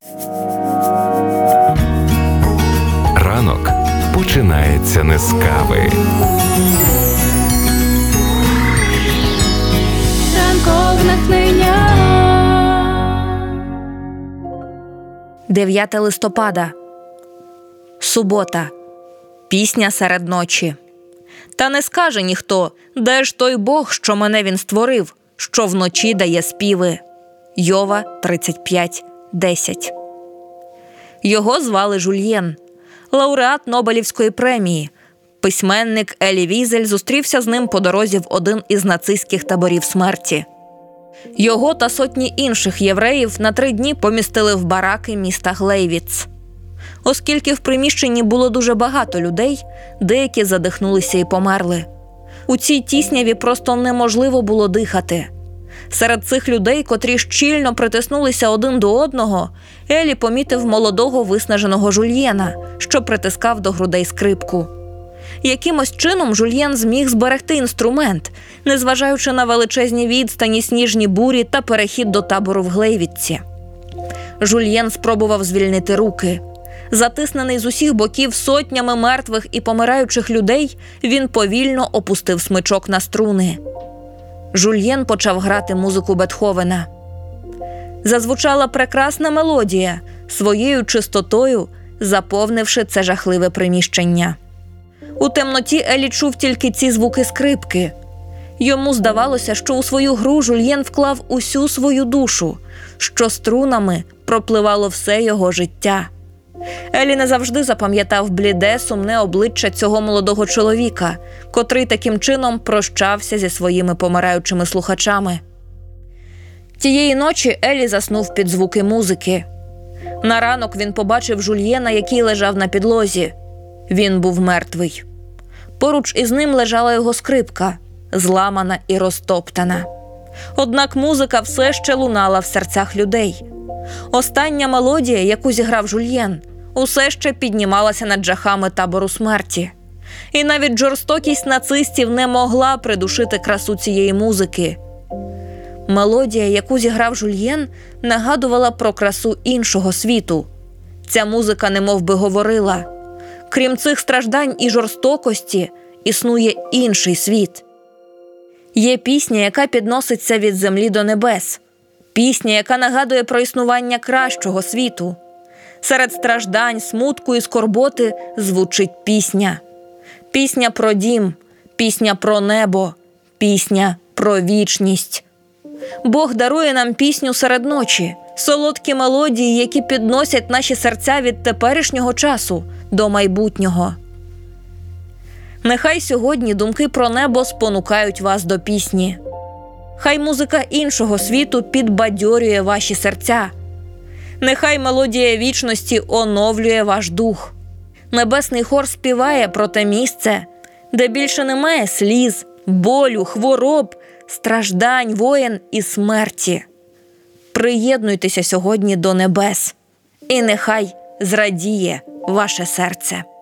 Ранок починається не з кави. Ранкове натхнення. 9 листопада. Субота. Пісня серед ночі. Та не скаже ніхто, де ж той Бог, що мене він створив, що вночі дає співи. Йова 35:10. Його звали Жульєн, лауреат Нобелівської премії. Письменник Елі Візель зустрівся з ним по дорозі в один із нацистських таборів смерті. Його та сотні інших євреїв на 3 дні помістили в бараки міста Глейвіц. Оскільки в приміщенні було дуже багато людей, деякі задихнулися і померли. У цій тісняві просто неможливо було дихати. Серед цих людей, котрі щільно притиснулися один до одного, Елі помітив молодого виснаженого Жульєна, що притискав до грудей скрипку. Якимось чином Жульєн зміг зберегти інструмент, незважаючи на величезні відстані, сніжні бурі та перехід до табору в Глейвіці. Жульєн спробував звільнити руки. Затиснений з усіх боків сотнями мертвих і помираючих людей, він повільно опустив смичок на струни. Жульєн почав грати музику Бетховена. Зазвучала прекрасна мелодія, своєю чистотою заповнивши це жахливе приміщення. У темноті Елі чув тільки ці звуки скрипки. Йому здавалося, що у свою гру Жульєн вклав усю свою душу, що струнами пропливало все його життя. Елі не завжди запам'ятав бліде, сумне обличчя цього молодого чоловіка, котрий таким чином прощався зі своїми помираючими слухачами. Тієї ночі Елі заснув під звуки музики. На ранок він побачив Жульєна, який лежав на підлозі. Він був мертвий. Поруч із ним лежала його скрипка, зламана і розтоптана. Однак музика все ще лунала в серцях людей. Остання мелодія, яку зіграв Жульєн, усе ще піднімалася над жахами табору смерті. І навіть жорстокість нацистів не могла придушити красу цієї музики. Мелодія, яку зіграв Жульєн, нагадувала про красу іншого світу. Ця музика немов би говорила: крім цих страждань і жорстокості, існує інший світ. Є пісня, яка підноситься від землі до небес. Пісня, яка нагадує про існування кращого світу. Серед страждань, смутку і скорботи звучить пісня. Пісня про дім, пісня про небо, пісня про вічність. Бог дарує нам пісню серед ночі, солодкі мелодії, які підносять наші серця від теперішнього часу до майбутнього. Нехай сьогодні думки про небо спонукають вас до пісні. Хай музика іншого світу підбадьорює ваші серця. Нехай мелодія вічності оновлює ваш дух. Небесний хор співає про те місце, де більше немає сліз, болю, хвороб, страждань, воєн і смерті. Приєднуйтеся сьогодні до небес, і нехай зрадіє ваше серце.